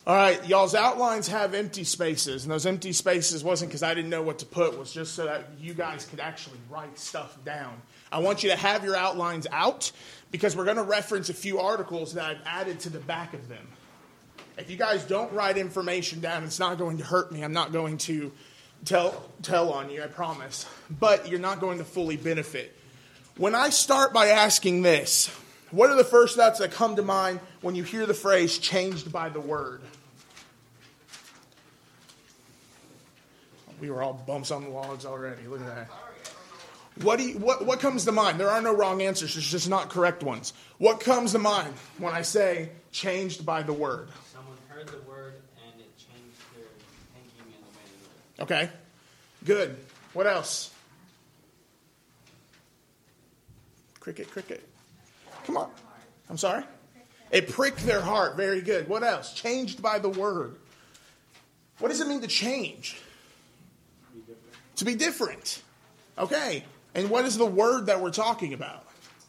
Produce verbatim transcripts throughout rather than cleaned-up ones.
All right, y'all's outlines have empty spaces, and those empty spaces wasn't because I didn't know what to put, it was just so that you guys could actually write stuff down. I want you to have your outlines out because we're going to reference a few articles that I've added to the back of them. If you guys don't write information down, it's not going to hurt me. I'm not going to tell tell on you, I promise. But you're not going to fully benefit. When I start by asking this, what are the first thoughts that come to mind when you hear the phrase changed by the word? We were all bumps on the logs already. Look at that. What do you, what what comes to mind? There are no wrong answers. There's just not correct ones. What comes to mind when I say changed by the word? Someone heard the word and it changed their thinking and the way they live. Okay. Good. What else? Cricket, cricket. Come on. I'm sorry? It pricked their heart. Very good. What else? Changed by the word. What does it mean to change? To be different. Okay. And what is the word that we're talking about?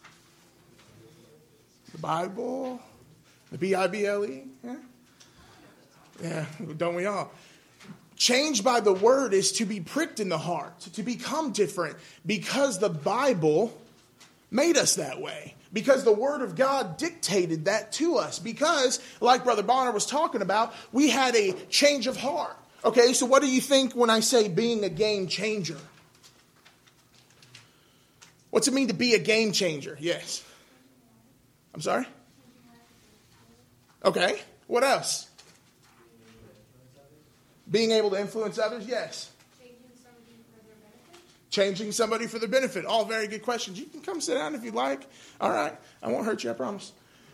The Bible? The B I B L E? Yeah. Yeah, don't we all? Changed by the word is to be pricked in the heart, to become different, because the Bible made us that way. Because the Word of God dictated that to us. Because, like Brother Bonner was talking about, we had a change of heart. Okay, so what do you think when I say being a game changer? What's it mean to be a game changer? Yes. I'm sorry? Okay, what else? Being able to influence others? Yes. Changing somebody for their benefit. All very good questions. You can come sit down if you'd like. All right. I won't hurt you, I promise.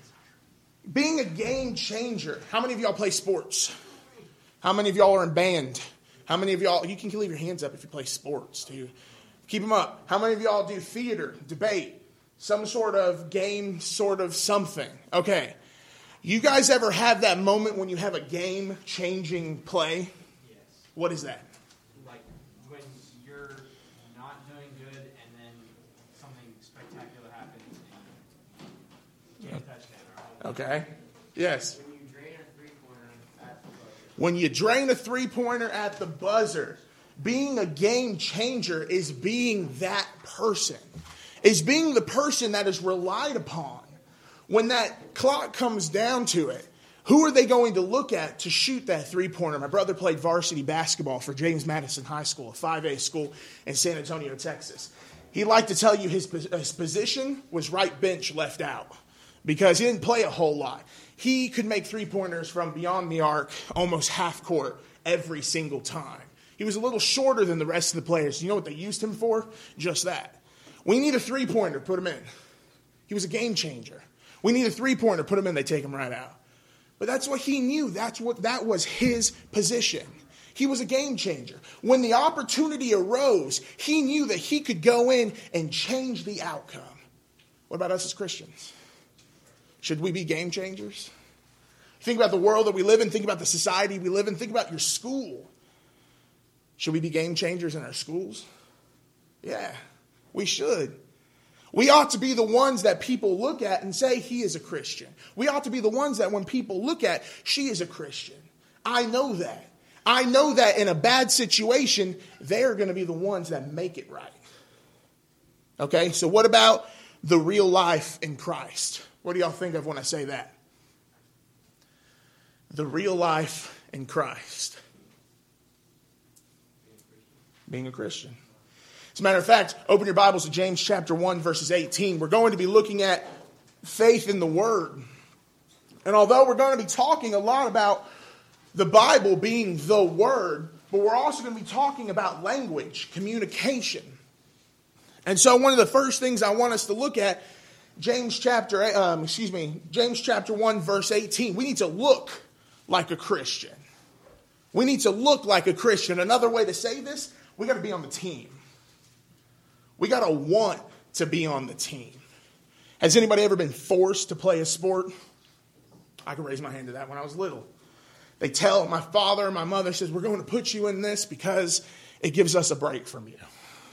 Being a game changer. How many of y'all play sports? How many of y'all are in band? How many of y'all, you can leave your hands up if you play sports too. Keep them up. How many of y'all do theater, debate, some sort of game, sort of something? Okay. You guys ever have that moment when you have a game-changing play? Yes. What is that? Like when you're not doing good and then something spectacular happens and you get a touchdown. Okay. Yes. When you drain a three-pointer at the buzzer. When you drain a three-pointer at the buzzer, being a game changer is being that person. Is being the person that is relied upon. When that clock comes down to it, who are they going to look at to shoot that three-pointer? My brother played varsity basketball for James Madison High School, a five A school in San Antonio, Texas. He liked to tell you his, his position was right bench left out because he didn't play a whole lot. He could make three-pointers from beyond the arc, almost half court, every single time. He was a little shorter than the rest of the players. You know what they used him for? Just that. We need a three-pointer, put him in. He was a game changer. We need a three-pointer, put him in, they take him right out. But that's what he knew. That's what that was his position. He was a game changer. When the opportunity arose, he knew that he could go in and change the outcome. What about us as Christians? Should we be game changers? Think about the world that we live in. Think about the society we live in. Think about your school. Should we be game changers in our schools? Yeah, we should. We ought to be the ones that people look at and say, he is a Christian. We ought to be the ones that when people look at, she is a Christian. I know that. I know that in a bad situation, they're going to be the ones that make it right. Okay, so what about the real life in Christ? What do y'all think of when I say that? The real life in Christ. Being a Christian. As a matter of fact, open your Bibles to James chapter one, verses eighteen. We're going to be looking at faith in the Word. And although we're going to be talking a lot about the Bible being the Word, but we're also going to be talking about language, communication. And so one of the first things I want us to look at, James chapter, um, excuse me, James chapter one, verse eighteen. We need to look like a Christian. We need to look like a Christian. Another way to say this, we got to be on the team. We got to want to be on the team. Has anybody ever been forced to play a sport? I can raise my hand to that when I was little. They tell my father and my mother says, we're going to put you in this because it gives us a break from you.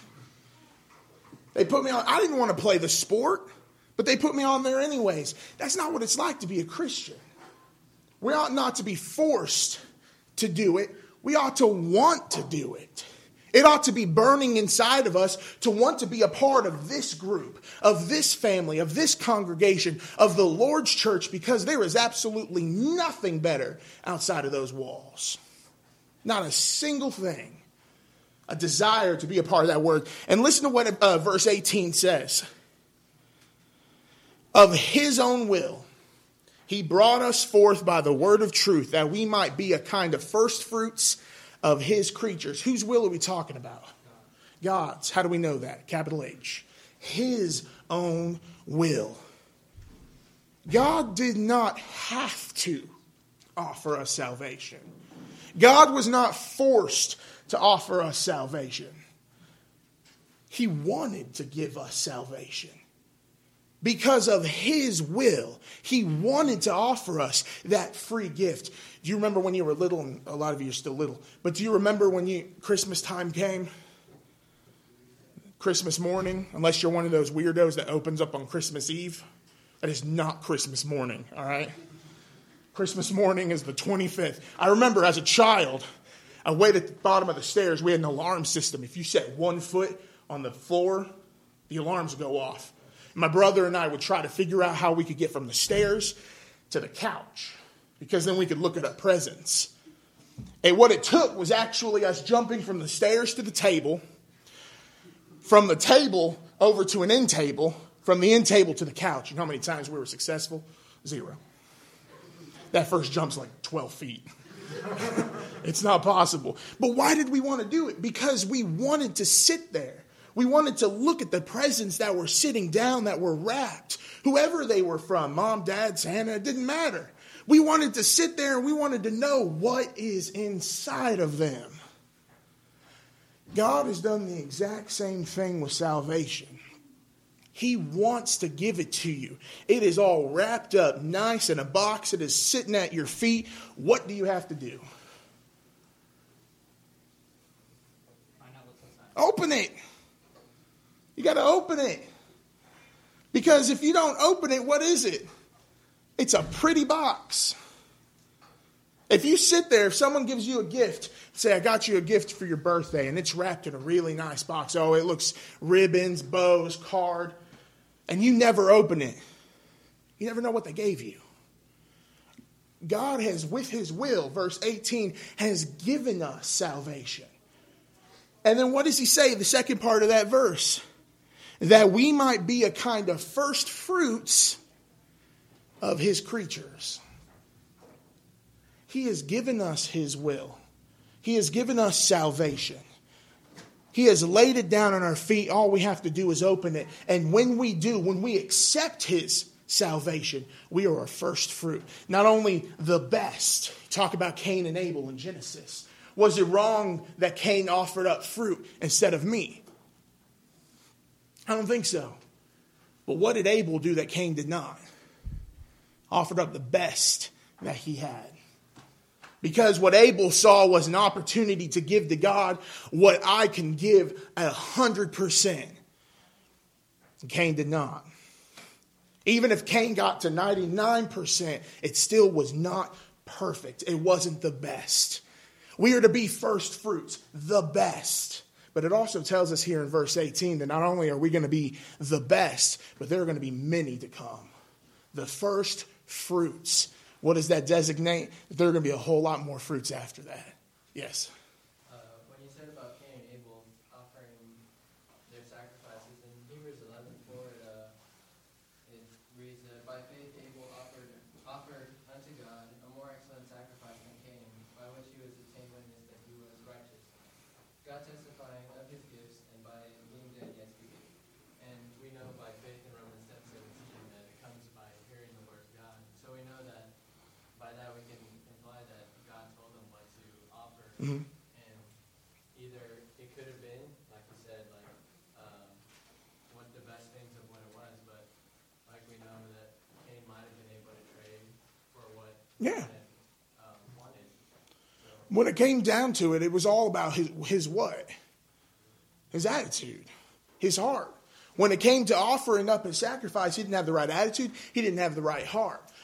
They put me on. I didn't want to play the sport, but they put me on there anyways. That's not what it's like to be a Christian. We ought not to be forced to do it. We ought to want to do it. It ought to be burning inside of us to want to be a part of this group, of this family, of this congregation, of the Lord's church, because there is absolutely nothing better outside of those walls. Not a single thing. A desire to be a part of that word. And listen to what uh, verse eighteen says. Of his own will, he brought us forth by the word of truth, that we might be a kind of first fruits of his creatures. Whose will are we talking about? God's. How do we know that? Capital H. His own will. God did not have to offer us salvation. God was not forced to offer us salvation. He wanted to give us salvation. Because of his will, he wanted to offer us that free gift. Do you remember when you were little? And a lot of you are still little. But do you remember when you Christmas time came? Christmas morning, unless you're one of those weirdos that opens up on Christmas Eve. That is not Christmas morning, all right? Christmas morning is the twenty-fifth. I remember as a child, I waited at the bottom of the stairs. We had an alarm system. If you set one foot on the floor, the alarms would go off. My brother and I would try to figure out how we could get from the stairs to the couch, because then we could look at our presents. And what it took was actually us jumping from the stairs to the table, from the table over to an end table, from the end table to the couch. You know how many times we were successful? Zero. That first jump's like twelve feet. It's not possible. But why did we want to do it? Because we wanted to sit there. We wanted to look at the presents that were sitting down, that were wrapped. Whoever they were from, Mom, Dad, Santa, it didn't matter. We wanted to sit there and we wanted to know what is inside of them. God has done the exact same thing with salvation. He wants to give it to you. It is all wrapped up nice in a box. It is sitting at your feet. What do you have to do? Find out what's inside. Open it. You got to open it. Because if you don't open it, what is it? It's a pretty box. If you sit there, if someone gives you a gift, say, I got you a gift for your birthday, and it's wrapped in a really nice box. Oh, it looks ribbons, bows, card, and you never open it. You never know what they gave you. God has, with his will, verse eighteen, has given us salvation. And then what does he say in the second part of that verse? That we might be a kind of first fruits of his creatures. He has given us his will. He has given us salvation. He has laid it down on our feet. All we have to do is open it. And when we do, when we accept his salvation, we are a first fruit. Not only the best. Talk about Cain and Abel in Genesis. Was it wrong that Cain offered up fruit instead of me? I don't think so. But what did Abel do that Cain did not? Offered up the best that he had. Because what Abel saw was an opportunity to give to God what I can give at a hundred percent. Cain did not. Even if Cain got to ninety-nine percent, it still was not perfect. It wasn't the best. We are to be first fruits, the best. But it also tells us here in verse eighteen that not only are we going to be the best, but there are going to be many to come. The first fruits. What does that designate? That there are going to be a whole lot more fruits after that. Yes? Uh, when you said about Cain and Abel offering their sacrifices, in Hebrews eleven four, it, uh, it reads that by faith Abel offered, offered unto God a more excellent sacrifice than Cain, by which he was obtained witness that he was righteous. God testifying of his gifts, and by being dead yet speaking. And we know by faith in Romans ten seventeen that it comes by hearing the word of God. So we know that by that we can imply that God told them what to offer. Mm-hmm. And either it could have been, like you said, like um, what the best things of what it was, but like we know that Cain might have been able to trade for what Yeah. he had, um, wanted. So, When it came down to it, it was all about his, his what? His attitude. His heart. When it came to offering up his sacrifice, he didn't have the right attitude. He didn't have the right heart.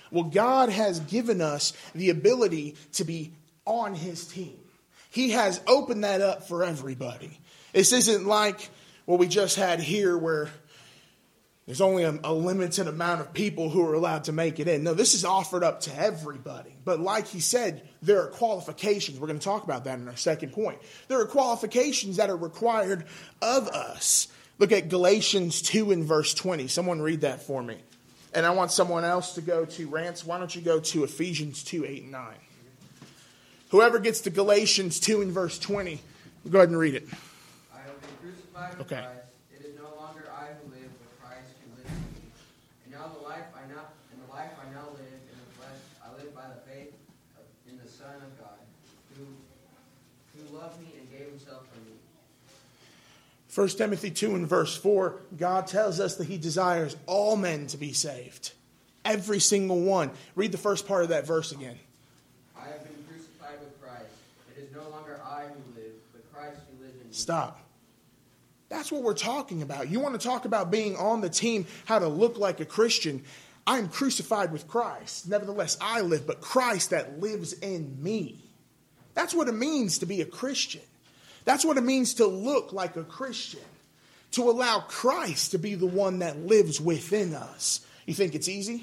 Well, God has given us the ability to be on his team. He has opened that up for everybody. This isn't like what we just had here where there's only a, a limited amount of people who are allowed to make it in. No, this is offered up to everybody. But like he said, there are qualifications. We're going to talk about that in our second point. There are qualifications that are required of us. Look at Galatians two and verse twenty. Someone read that for me. And I want someone else to go to Rance. Why don't you go to Ephesians two, eight, and nine. Whoever gets to Galatians two and verse twenty, go ahead and read it. I have been crucified with Okay. Christ. It is no longer I who live, but Christ who lives in me. And now the life I now, in the life I now live in the flesh, I live by the faith of, in the Son of God, who who loved me and gave himself for me. First Timothy two and verse four, God tells us that he desires all men to be saved. Every single one. Read the first part of that verse again. I have been crucified with Christ. It is no longer I who live, but Christ who lives in me. Stop. That's what we're talking about. You want to talk about being on the team, how to look like a Christian. I am crucified with Christ. Nevertheless, I live, but Christ that lives in me. That's what it means to be a Christian. That's what it means to look like a Christian. To allow Christ to be the one that lives within us. You think it's easy?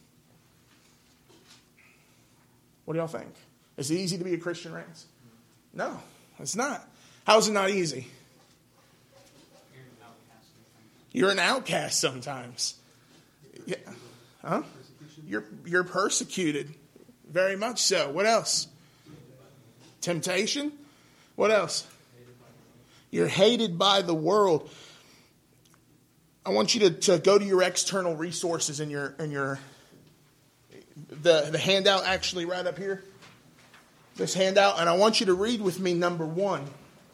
What do y'all think? Is it easy to be a Christian, Rance? No, it's not. How is it not easy? You're an outcast sometimes. Yeah. Huh? You're, you're persecuted. Very much so. What else? Temptation? What else? You're hated by the world. I want you to, to go to your external resources in your in your the, the handout actually right up here. This handout, and I want you to read with me number one.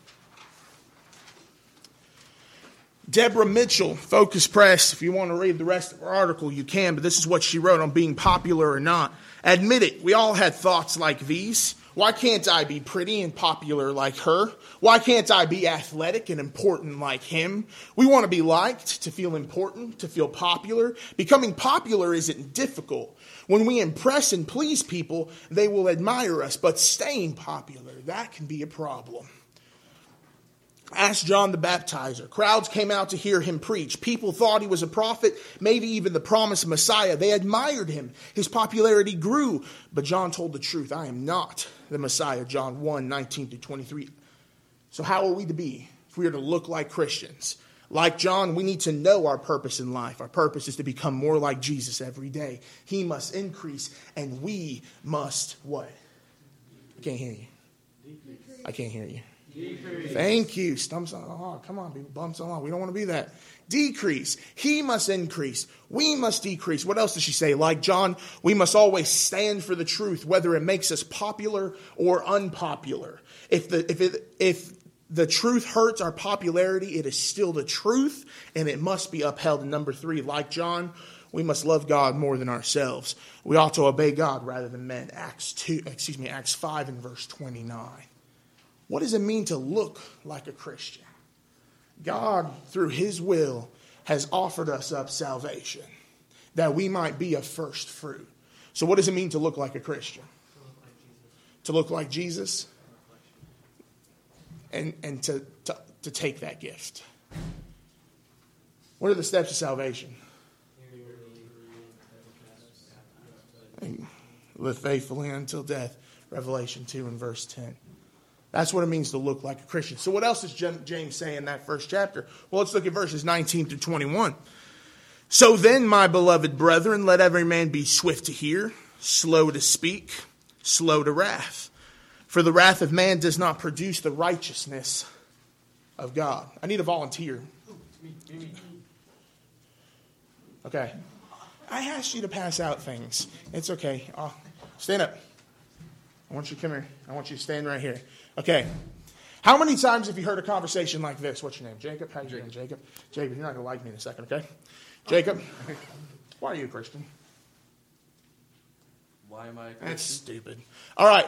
Deborah Mitchell, Focus Press. If you want to read the rest of her article, you can, but this is what she wrote on being popular or not. Admit it, we all had thoughts like these. Why can't I be pretty and popular like her? Why can't I be athletic and important like him? We want to be liked, to feel important, to feel popular. Becoming popular isn't difficult. When we impress and please people, they will admire us. But staying popular, that can be a problem. Ask John the Baptizer. Crowds came out to hear him preach. People thought he was a prophet, maybe even the promised Messiah. They admired him. His popularity grew. But John told the truth. I am not the Messiah. John one, nineteen through twenty-three. So how are we to be if we are to look like Christians? Like John, we need to know our purpose in life. Our purpose is to become more like Jesus every day. He must increase and we must what? I can't hear you. I can't hear you. Decrease. Thank you. Stumps on, oh, come on, people. Bumps on. We don't want to be that. Decrease. He must increase. We must decrease. What else does she say? Like John, we must always stand for the truth, whether it makes us popular or unpopular. If the if it if the truth hurts our popularity, it is still the truth, and it must be upheld. And number three, like John, we must love God more than ourselves. We ought to obey God rather than men. Acts two, excuse me, Acts five and verse twenty-nine. What does it mean to look like a Christian? God, through his will, has offered us up salvation that we might be a first fruit. So what does it mean to look like a Christian? To look like Jesus? And, and to, to, to take that gift. What are the steps of salvation? And live faithfully until death. Revelation two and verse ten. That's what it means to look like a Christian. So what else does James say in that first chapter? Well, let's look at verses nineteen to twenty-one. So then, my beloved brethren, let every man be swift to hear, slow to speak, slow to wrath. For the wrath of man does not produce the righteousness of God. I need a volunteer. Okay. I asked you to pass out things. It's okay. I'll stand up. I want you to come here. I want you to stand right here. Okay. How many times have you heard a conversation like this? What's your name? Jacob? How's your name, Jacob? Jacob, you're not going to like me in a second, okay? Jacob, why are you a Christian? Why am I a Christian? That's stupid. All right.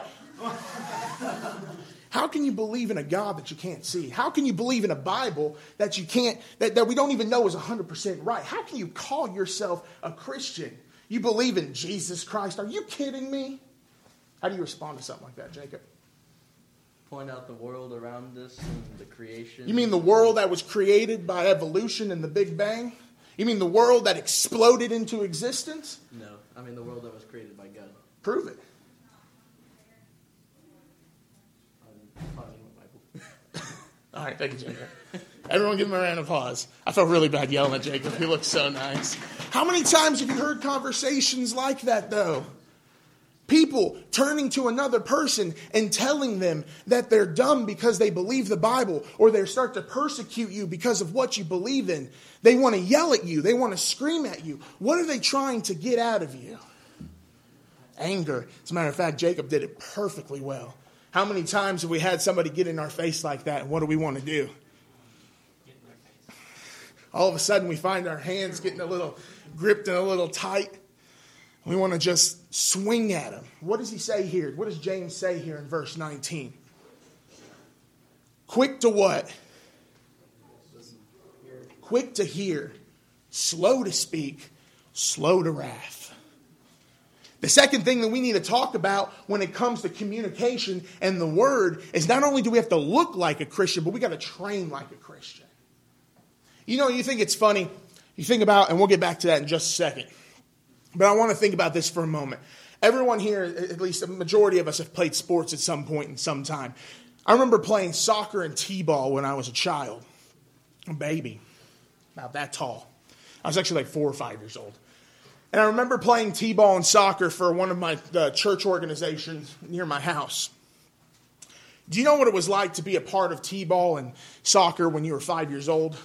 How can you believe in a God that you can't see? How can you believe in a Bible that you can't, that, that we don't even know is one hundred percent right? How can you call yourself a Christian? You believe in Jesus Christ. Are you kidding me? How do you respond to something like that, Jacob? Point out the world around us and the creation. You mean the world that was created by evolution and the Big Bang? You mean the world that exploded into existence? No, I mean the world that was created by God. Prove it. I'm finding my Bible. All right, thank you, Jacob. Everyone give him a round of applause. I felt really bad yelling at Jacob. He looks so nice. How many times have you heard conversations like that, though? People turning to another person and telling them that they're dumb because they believe the Bible, or they start to persecute you because of what you believe in. They want to yell at you. They want to scream at you. What are they trying to get out of you? Anger. As a matter of fact, Jacob did it perfectly well. How many times have we had somebody get in our face like that, and what do we want to do? All of a sudden, we find our hands getting a little gripped and a little tight. We want to just swing at him. What does he say here? What does James say here in verse nineteen? Quick to what? Quick to hear, slow to speak, slow to wrath. The second thing that we need to talk about when it comes to communication and the word is not only do we have to look like a Christian, but we got to train like a Christian. You know, you think it's funny. You think about, and we'll get back to that in just a second. But I want to think about this for a moment. Everyone here, at least a majority of us, have played sports at some point in some time. I remember playing soccer and t-ball when I was a child. A baby. About that tall. I was actually like four or five years old. And I remember playing t-ball and soccer for one of my uh, church organizations near my house. Do you know what it was like to be a part of t-ball and soccer when you were five years old?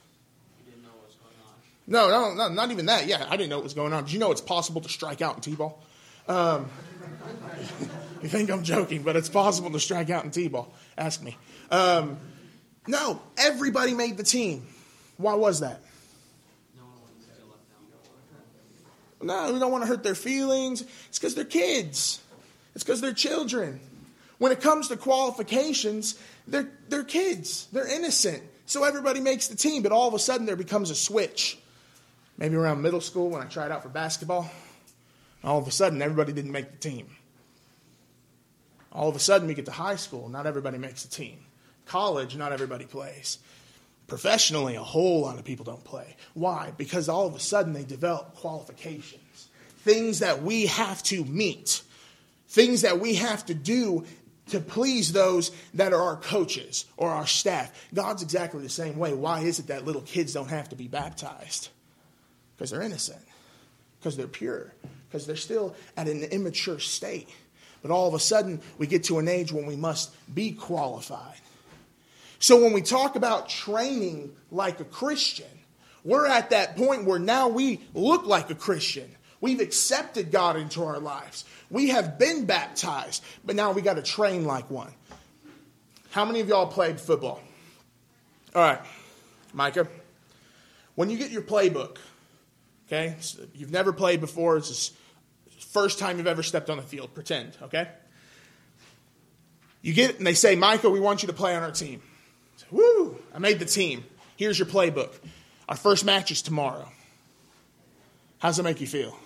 No, no, no, not even that. Yeah, I didn't know what was going on. Did you know it's possible to strike out in t-ball? Um, you think I'm joking, but it's possible to strike out in t-ball. Ask me. Um, no, everybody made the team. Why was that? No, we don't want to hurt their feelings. It's because they're kids. It's because they're children. When it comes to qualifications, they're, they're kids. They're innocent. So everybody makes the team, but all of a sudden there becomes a switch. Maybe around middle school when I tried out for basketball, all of a sudden everybody didn't make the team. All of a sudden we get to high school, not everybody makes the team. College, not everybody plays. Professionally, a whole lot of people don't play. Why? Because all of a sudden they develop qualifications. Things that we have to meet. Things that we have to do to please those that are our coaches or our staff. God's exactly the same way. Why is it that little kids don't have to be baptized? Because they're innocent. Because they're pure. Because they're still at an immature state. But all of a sudden, we get to an age when we must be qualified. So when we talk about training like a Christian, we're at that point where now we look like a Christian. We've accepted God into our lives. We have been baptized, but now we got to train like one. How many of y'all played football? All right, Micah, when you get your playbook, okay, so you've never played before, it's the first time you've ever stepped on the field, pretend, okay? You get it, and they say, Micah, we want you to play on our team. Say, woo, I made the team. Here's your playbook. Our first match is tomorrow. How does that make you feel?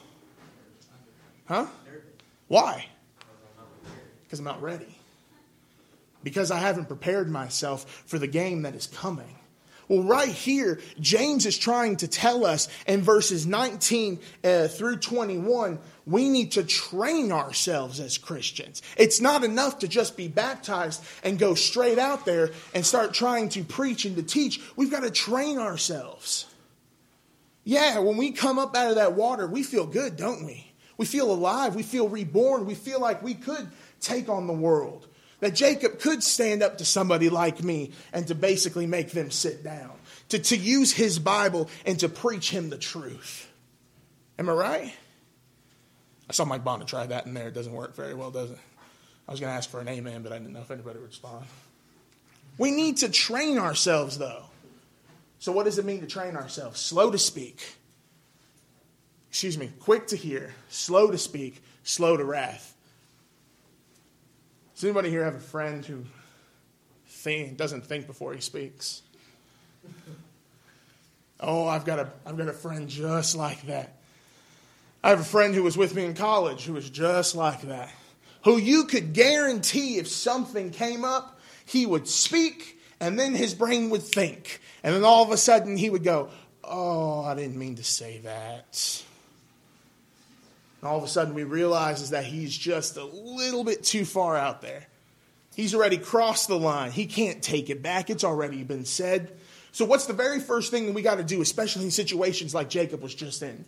Huh? Why? Because I'm not ready. Because I haven't prepared myself for the game that is coming. Well, right here, James is trying to tell us in verses nineteen uh, through twenty-one, we need to train ourselves as Christians. It's not enough to just be baptized and go straight out there and start trying to preach and to teach. We've got to train ourselves. Yeah, when we come up out of that water, we feel good, don't we? We feel alive. We feel reborn. We feel like we could take on the world. That Jacob could stand up to somebody like me and to basically make them sit down. To, to use his Bible and to preach him the truth. Am I right? I saw Mike Bonner try that in there. It doesn't work very well, does it? I was going to ask for an amen, but I didn't know if anybody would respond. We need to train ourselves, though. So what does it mean to train ourselves? Slow to speak. Excuse me, quick to hear, slow to speak, slow to wrath. Does anybody here have a friend who think, doesn't think before he speaks? Oh, I've got a I've got a friend just like that. I have a friend who was with me in college who was just like that. Who you could guarantee if something came up, he would speak and then his brain would think. And then all of a sudden he would go, oh, I didn't mean to say that. And all of a sudden we realize is that he's just a little bit too far out there. He's already crossed the line. He can't take it back. It's already been said. So what's the very first thing that we got to do, especially in situations like Jacob was just in?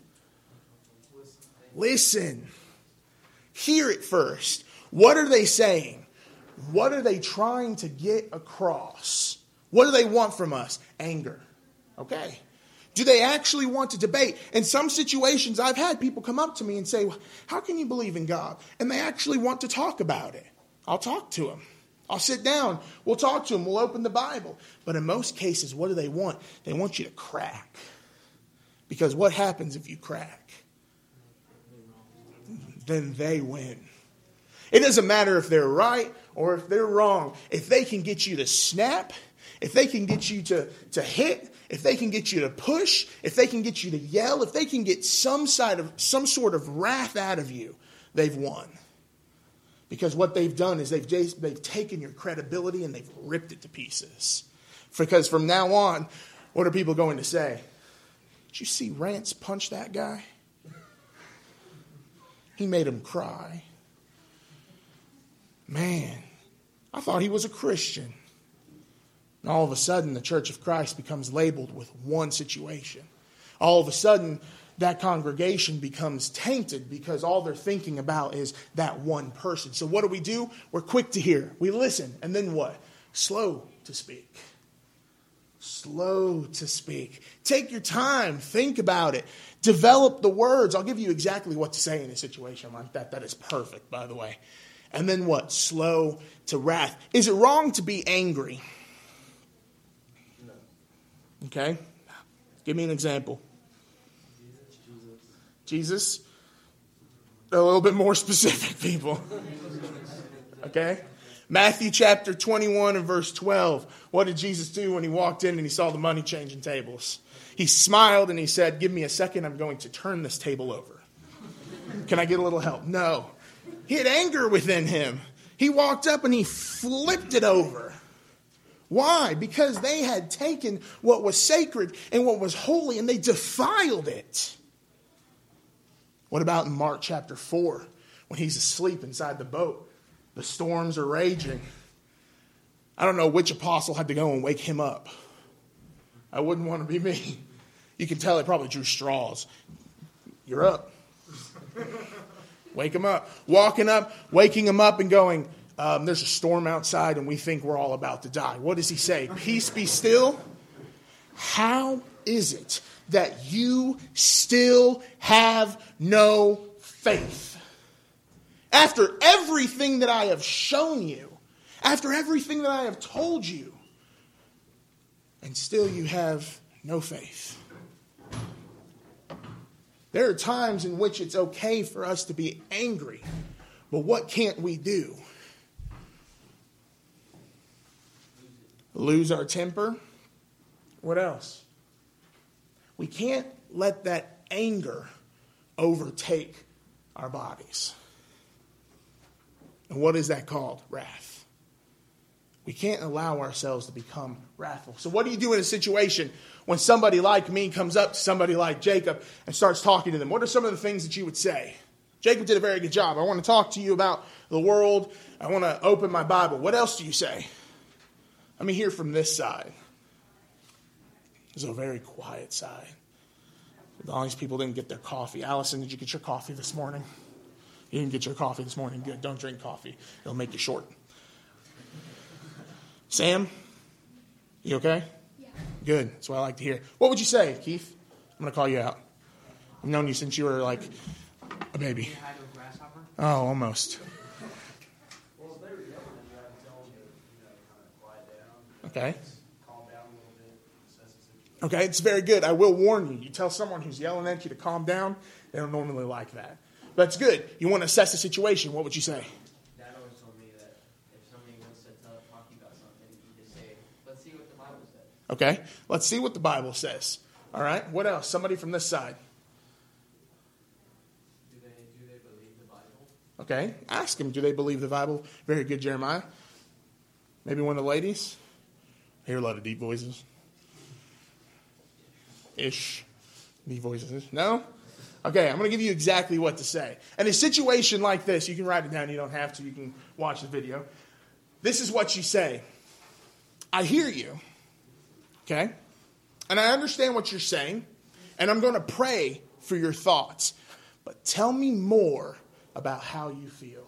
Listen. Hear it first. What are they saying? What are they trying to get across? What do they want from us? Anger. Okay. Do they actually want to debate? In some situations, I've had people come up to me and say, well, how can you believe in God? And they actually want to talk about it. I'll talk to them. I'll sit down. We'll talk to them. We'll open the Bible. But in most cases, what do they want? They want you to crack. Because what happens if you crack? Then they win. It doesn't matter if they're right or if they're wrong. If they can get you to snap, if they can get you to, to hit, if they can get you to push, if they can get you to yell, if they can get some side of some sort of wrath out of you, they've won. Because what they've done is they've, they've taken your credibility and they've ripped it to pieces. Because from now on, what are people going to say? Did you see Rance punch that guy? He made him cry. Man, I thought he was a Christian. And all of a sudden, the Church of Christ becomes labeled with one situation. All of a sudden, that congregation becomes tainted because all they're thinking about is that one person. So what do we do? We're quick to hear. We listen. And then what? Slow to speak. Slow to speak. Take your time. Think about it. Develop the words. I'll give you exactly what to say in a situation like that. That is perfect, by the way. And then what? Slow to wrath. Is it wrong to be angry? No. Okay. Give me an example. Jesus? A little bit more specific, people. Okay? Matthew chapter twenty-one and verse twelve. What did Jesus do when he walked in and he saw the money changing tables? He smiled and he said, give me a second, I'm going to turn this table over. Can I get a little help? No. He had anger within him. He walked up and he flipped it over. Why? Because they had taken what was sacred and what was holy and they defiled it. What about in Mark chapter four, when he's asleep inside the boat? The storms are raging. I don't know which apostle had to go and wake him up. I wouldn't want to be me. You can tell he probably drew straws. You're up. Wake him up. Walking up, waking him up and going, um, there's a storm outside and we think we're all about to die. What does he say? Peace be still. How is it that you still have no faith? After everything that I have shown you, after everything that I have told you, and still you have no faith. There are times in which it's okay for us to be angry, but what can't we do? Lose our temper? What else? We can't let that anger overtake our bodies. And what is that called? Wrath. We can't allow ourselves to become wrathful. So what do you do in a situation when somebody like me comes up to somebody like Jacob and starts talking to them? What are some of the things that you would say? Jacob did a very good job. I want to talk to you about the world. I want to open my Bible. What else do you say? Let me hear from this side. There's a very quiet side. As long as people didn't get their coffee. Allison, did you get your coffee this morning? You didn't get your coffee this morning. Good. Don't drink coffee. It'll make you short. Sam, you okay? Yeah. Good. That's what I like to hear. What would you say, Keith? I'm going to call you out. I've known you since you were like a baby. Say hi to a grasshopper? Oh, almost. Well, if they were yelling at you, I'd tell them to, you know, kind of quiet down. Okay. Calm down a little bit. Assess the situation. Okay, it's very good. I will warn you. You tell someone who's yelling at you to calm down, they don't normally like that. But it's good. You want to assess the situation. What would you say? Dad always told me that if somebody wants to tell, talk to you about something, you just say, let's see what the Bible says. Okay, let's see what the Bible says. All right, what else? Somebody from this side. Okay? Ask them, do they believe the Bible? Very good, Jeremiah. Maybe one of the ladies? I hear a lot of deep voices. Ish. Deep voices. No? Okay, I'm going to give you exactly what to say. In a situation like this, you can write it down. You don't have to. You can watch the video. This is what you say. I hear you. Okay? And I understand what you're saying. And I'm going to pray for your thoughts. But tell me more about how you feel.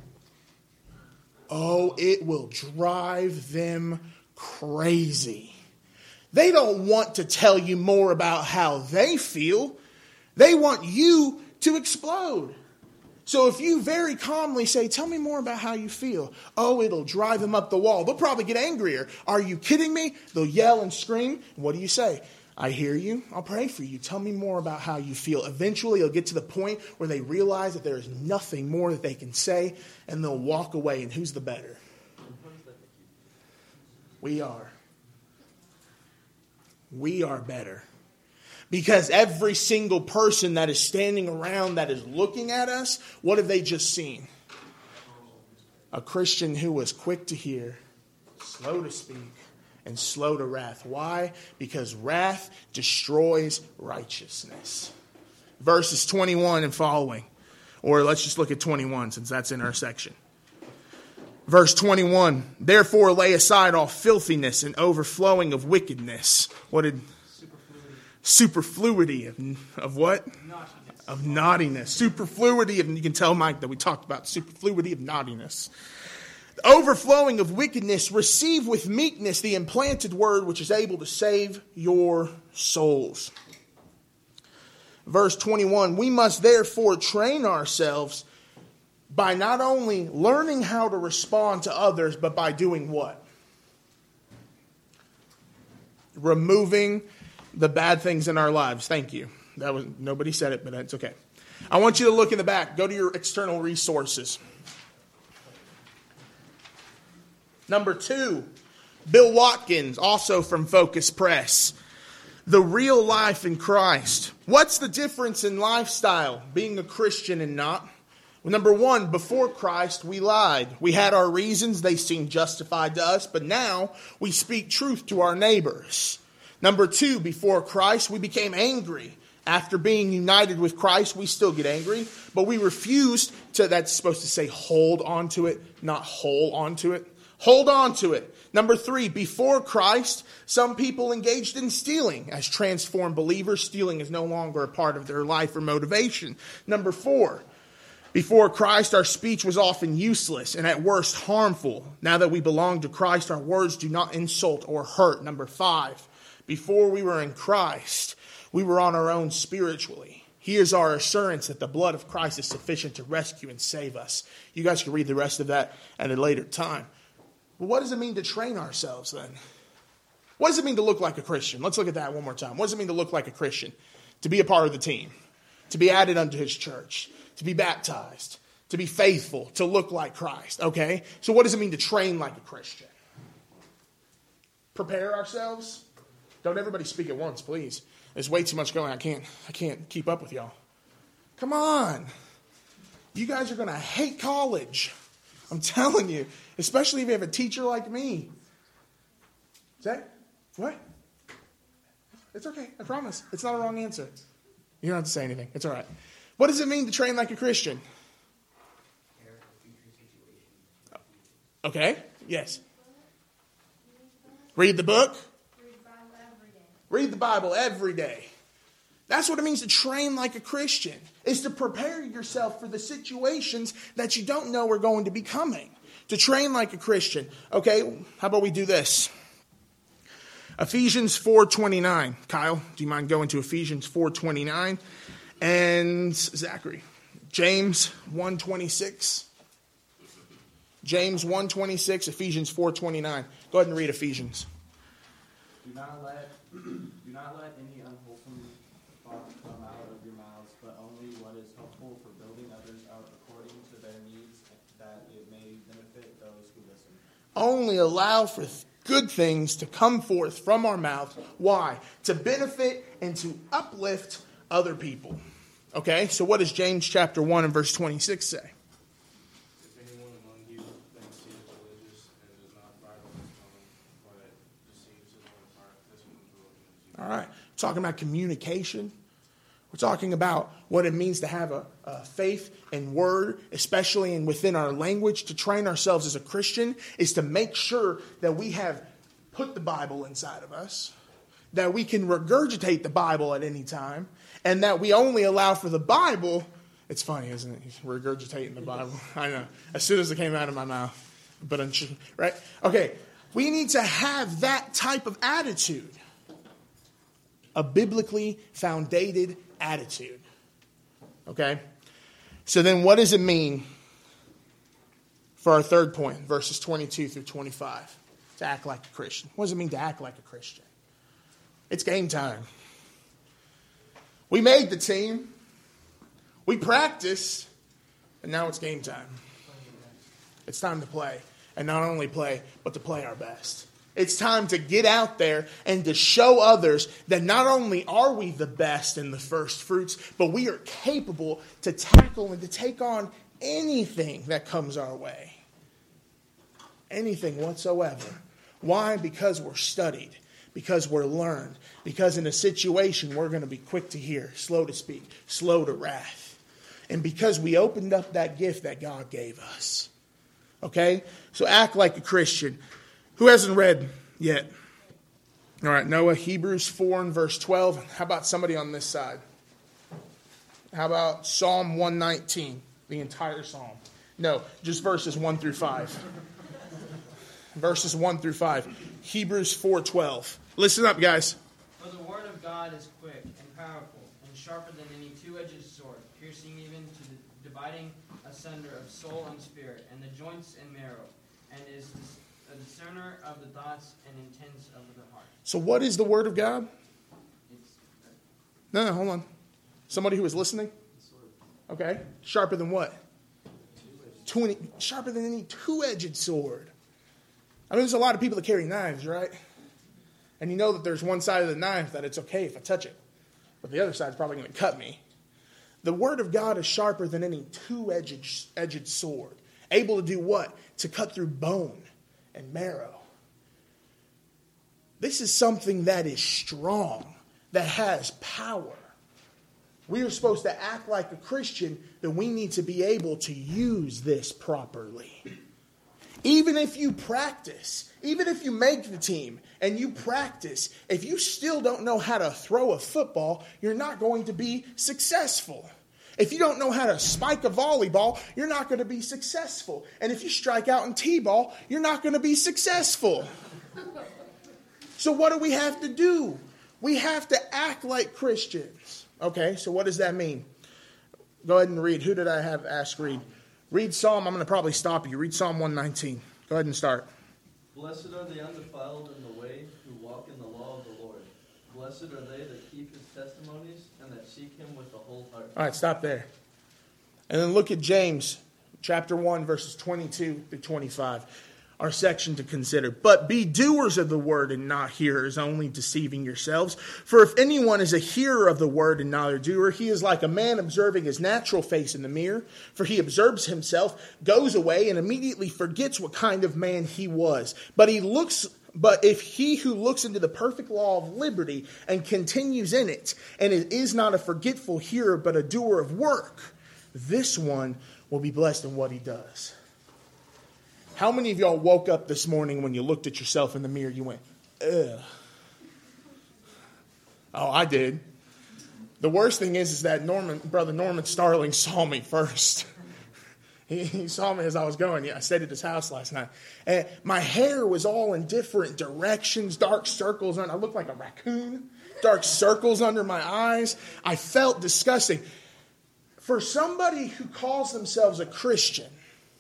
Oh, it will drive them crazy. They don't want to tell you more about how they feel. They want you to explode. So if you very calmly say, tell me more about how you feel. Oh, it'll drive them up the wall. They'll probably get angrier. Are you kidding me? They'll yell and scream. What do you say? I hear you. I'll pray for you. Tell me more about how you feel. Eventually, it'll get to the point where they realize that there is nothing more that they can say, and they'll walk away. And who's the better? We are. We are better. Because every single person that is standing around that is looking at us, what have they just seen? A Christian who was quick to hear, slow to speak, and slow to wrath. Why? Because wrath destroys righteousness. Verses twenty-one and following. Or let's just look at twenty-one since that's in our section. Verse twenty-one. Therefore lay aside all filthiness and overflowing of wickedness. What did... Superfluity of, of what? Naughtiness. Of naughtiness. Superfluity of, you can tell Mike that we talked about superfluity of naughtiness. The overflowing of wickedness, receive with meekness the implanted word which is able to save your souls. Verse twenty-one, we must therefore train ourselves by not only learning how to respond to others, but by doing what? Removing the bad things in our lives. Thank you. That was nobody said it, but that's okay. I want you to look in the back. Go to your external resources. Number two, Bill Watkins, also from Focus Press. The real life in Christ. What's the difference in lifestyle, being a Christian and not? Well, number one, before Christ, we lied. We had our reasons. They seemed justified to us, but now we speak truth to our neighbors. Number two, before Christ, we became angry. After being united with Christ, we still get angry, but we refuse to, that's supposed to say hold on to it, not whole onto it. Hold on to it. Number three, before Christ, some people engaged in stealing. As transformed believers, stealing is no longer a part of their life or motivation. Number four, before Christ, our speech was often useless and at worst harmful. Now that we belong to Christ, our words do not insult or hurt. Number five, before we were in Christ, we were on our own spiritually. Here's our assurance that the blood of Christ is sufficient to rescue and save us. You guys can read the rest of that at a later time. Well, what does it mean to train ourselves then? What does it mean to look like a Christian? Let's look at that one more time. What does it mean to look like a Christian? To be a part of the team. To be added unto his church. To be baptized. To be faithful. To look like Christ. Okay? So what does it mean to train like a Christian? Prepare ourselves? Don't everybody speak at once, please. There's way too much going. I can't, I can't keep up with y'all. Come on. You guys are going to hate college. I'm telling you. Especially if you have a teacher like me. Is that? What? It's okay. I promise. It's not a wrong answer. You don't have to say anything. It's all right. What does it mean to train like a Christian? Okay. Yes. Read the book. Read the Bible every day. That's what it means to train like a Christian. Is to prepare yourself for the situations that you don't know are going to be coming. To train like a Christian. Okay, how about we do this? Ephesians four twenty-nine. Kyle, do you mind going to Ephesians four twenty-nine? And Zachary. James one twenty-six. James one twenty-six, Ephesians four twenty-nine. Go ahead and read Ephesians. Do not let do not let any unwholesome thoughts come out of your mouths, but only what is helpful for building others up according to their needs, that it may benefit those who listen. Only allow for good things to come forth from our mouth. Why? To benefit and to uplift other people. Okay, so what does James chapter one and verse twenty-six say? talking about communication. We're talking about what it means to have a, a faith and word, especially in within our language, to train ourselves as a Christian, is to make sure that we have put the Bible inside of us, that we can regurgitate the Bible at any time, and that we only allow for the Bible. It's funny, isn't it? Regurgitating the Bible. I know. As soon as it came out of my mouth. But, right? Okay. We need to have that type of attitude. A biblically founded attitude. Okay? So then what does it mean for our third point, verses twenty-two through twenty-five, to act like a Christian? What does it mean to act like a Christian? It's game time. We made the team. We practice. And now it's game time. It's time to play. And not only play, but to play our best. It's time to get out there and to show others that not only are we the best in the first fruits, but we are capable to tackle and to take on anything that comes our way. Anything whatsoever. Why? Because we're studied. Because we're learned. Because in a situation we're going to be quick to hear, slow to speak, slow to wrath. And because we opened up that gift that God gave us. Okay? So act like a Christian. Who hasn't read yet? All right, Noah, Hebrews four and verse twelve. How about somebody on this side? How about Psalm one nineteen, the entire psalm? No, just verses one through five. Verses one through five. Hebrews four twelve. Listen up, guys. For the word of God is quick and powerful and sharper than any two-edged sword, piercing even to the dividing asunder of soul and spirit, and the joints and marrow, and is a discerner of the thoughts and intents of the heart. So what is the word of God? No, no, hold on. Somebody who is listening? Okay. Sharper than what? twenty, sharper than any two-edged sword. I mean, there's a lot of people that carry knives, right? And you know that there's one side of the knife that it's okay if I touch it. But the other side is probably going to cut me. The word of God is sharper than any two-edged edged sword. Able to do what? To cut through bone and marrow. This is something that is strong, that has power. We are supposed to act like a Christian, that we need to be able to use this properly. Even if you practice, even if you make the team and you practice, if you still don't know how to throw a football, you're not going to be successful. If you don't know how to spike a volleyball, you're not going to be successful. And if you strike out in t-ball, you're not going to be successful. So what do we have to do? We have to act like Christians. Okay, so what does that mean? Go ahead and read. Who did I have ask read? Read Psalm. I'm going to probably stop you. Read Psalm one nineteen. Go ahead and start. Blessed are the undefiled in the way who walk in the law of the Lord. Blessed are they that keep his testimonies and that seek him with the whole heart. All right, stop there. And then look at James chapter one, verses twenty-two through twenty-five. Our section to consider. But be doers of the word and not hearers, only deceiving yourselves. For if anyone is a hearer of the word and not a doer, he is like a man observing his natural face in the mirror. For he observes himself, goes away, and immediately forgets what kind of man he was. But he looks... But if he who looks into the perfect law of liberty and continues in it, and it is not a forgetful hearer, but a doer of work, this one will be blessed in what he does. How many of y'all woke up this morning when you looked at yourself in the mirror, you went, ugh. Oh, I did. The worst thing is, is that Norman, Brother Norman Starling saw me first. He, he saw me as I was going. Yeah, I stayed at his house last night. And my hair was all in different directions, dark circles. I looked like a raccoon. Dark circles under my eyes. I felt disgusting. For somebody who calls themselves a Christian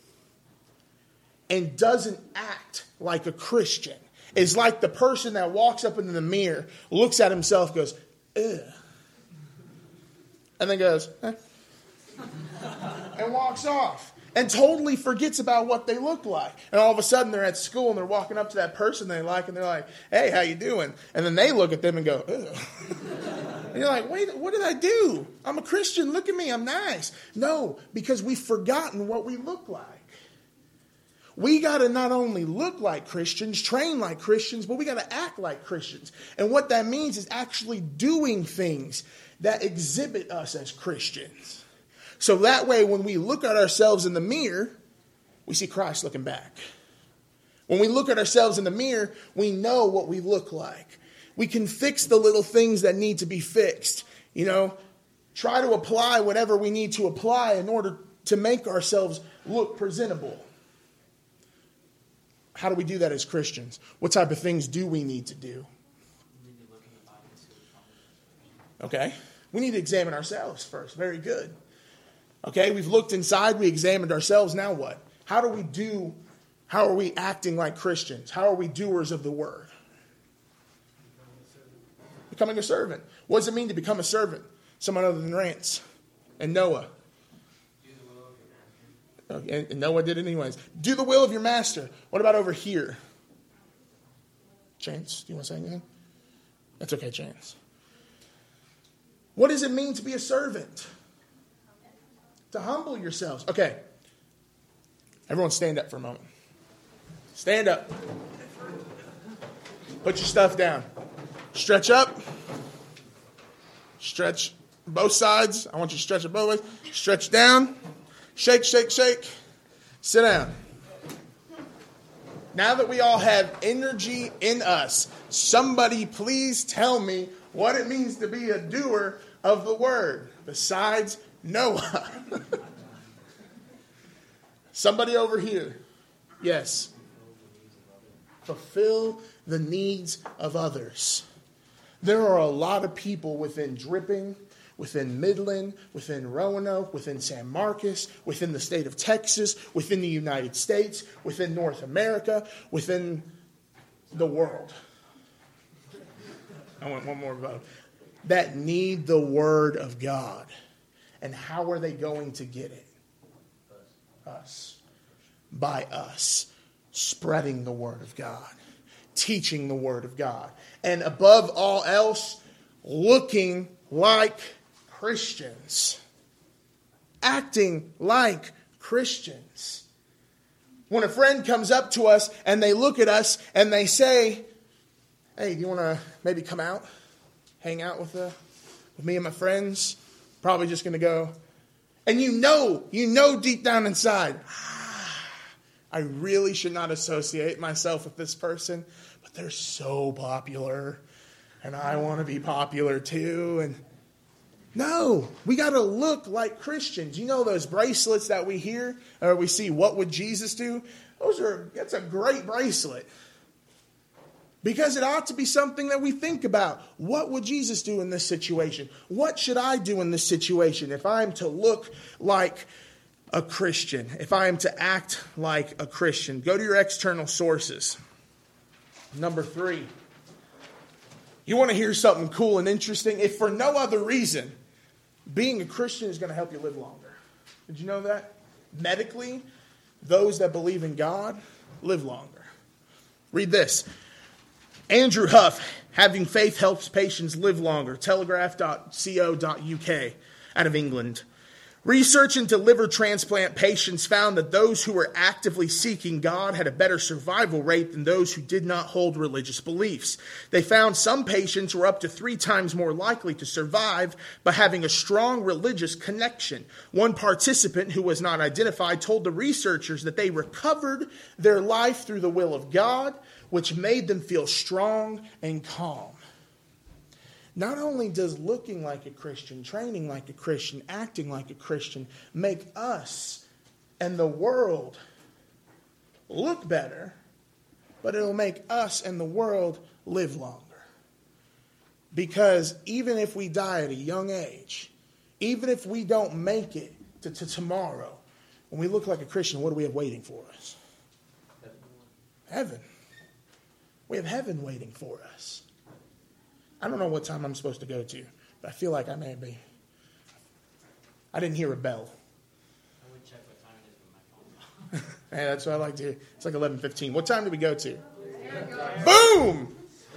and doesn't act like a Christian is like the person that walks up into the mirror, looks at himself, goes, ugh. And then goes, eh. And walks off. And totally forgets about what they look like. And all of a sudden they're at school and they're walking up to that person they like and they're like, hey, how you doing? And then they look at them and go, ugh. And you're like, wait, what did I do? I'm a Christian. Look at me. I'm nice. No, because we've forgotten what we look like. we got to not only look like Christians, train like Christians, but we got to act like Christians. And what that means is actually doing things that exhibit us as Christians. So that way, when we look at ourselves in the mirror, we see Christ looking back. When we look at ourselves in the mirror, we know what we look like. We can fix the little things that need to be fixed. You know, try to apply whatever we need to apply in order to make ourselves look presentable. How do we do that as Christians? What type of things do we need to do? Okay. We need to examine ourselves first. Very good. Okay, we've looked inside, we examined ourselves. Now what? How do we do, how are we acting like Christians? How are we doers of the word? Becoming a servant. What does it mean to become a servant? Someone other than Rance and Noah. Okay, and Noah did it anyways. Do the will of your master. What about over here? Chance, do you want to say anything? That's okay, Chance. What does it mean to be a servant? To humble yourselves. Okay. Everyone stand up for a moment. Stand up. Put your stuff down. Stretch up. Stretch both sides. I want you to stretch it both ways. Stretch down. Shake, shake, shake. Sit down. Now that we all have energy in us, somebody please tell me what it means to be a doer of the word besides Noah. Somebody over here. Yes. Fulfill the needs of others. There are a lot of people within Dripping, within Midland, within Roanoke, within San Marcos, within the state of Texas, within the United States, within North America, within the world. I want one more vote. That need the word of God. And how are they going to get it? Us. By us. Spreading the word of God. Teaching the word of God. And above all else, looking like Christians. Acting like Christians. When a friend comes up to us and they look at us and they say, hey, do you want to maybe come out? Hang out with, uh, with me and my friends? Probably just going to go. And you know, you know deep down inside, ah, I really should not associate myself with this person, but they're so popular, and I want to be popular too. And no, we got to look like Christians. You know those bracelets that we hear, or we see, what would Jesus do? Those are, that's a great bracelet. Because it ought to be something that we think about. What would Jesus do in this situation? What should I do in this situation if I am to look like a Christian? If I am to act like a Christian? Go to your external sources. Number three. You want to hear something cool and interesting? If for no other reason, being a Christian is going to help you live longer. Did you know that? Medically, those that believe in God live longer. Read this. Andrew Huff, having faith helps patients live longer. telegraph dot co dot uk out of England. Research into liver transplant patients found that those who were actively seeking God had a better survival rate than those who did not hold religious beliefs. They found some patients were up to three times more likely to survive by having a strong religious connection. One participant who was not identified told the researchers that they recovered their life through the will of God, which made them feel strong and calm. Not only does looking like a Christian, training like a Christian, acting like a Christian make us and the world look better, but it'll make us and the world live longer. Because even if we die at a young age, even if we don't make it to, to tomorrow, when we look like a Christian, what do we have waiting for us? Heaven. We have heaven waiting for us. I don't know what time I'm supposed to go to, but I feel like I may be. I didn't hear a bell. I would check what time it is with my phone. Hey, that's what I like to hear. It's like eleven fifteen. What time do we go to? Boom!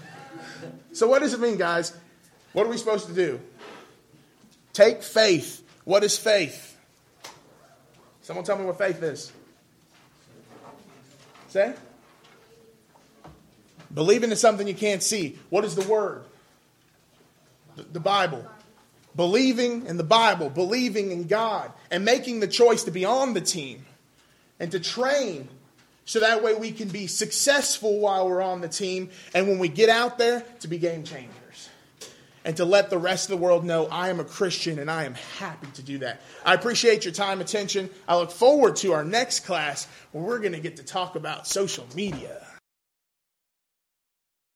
So what does it mean, guys? What are we supposed to do? Take faith. What is faith? Someone tell me what faith is. Say? Believing in something you can't see. What is the word? The, the Bible. Believing in the Bible. Believing in God. And making the choice to be on the team. And to train. So that way we can be successful while we're on the team. And when we get out there, to be game changers. And to let the rest of the world know I am a Christian and I am happy to do that. I appreciate your time, attention. I look forward to our next class where we're going to get to talk about social media.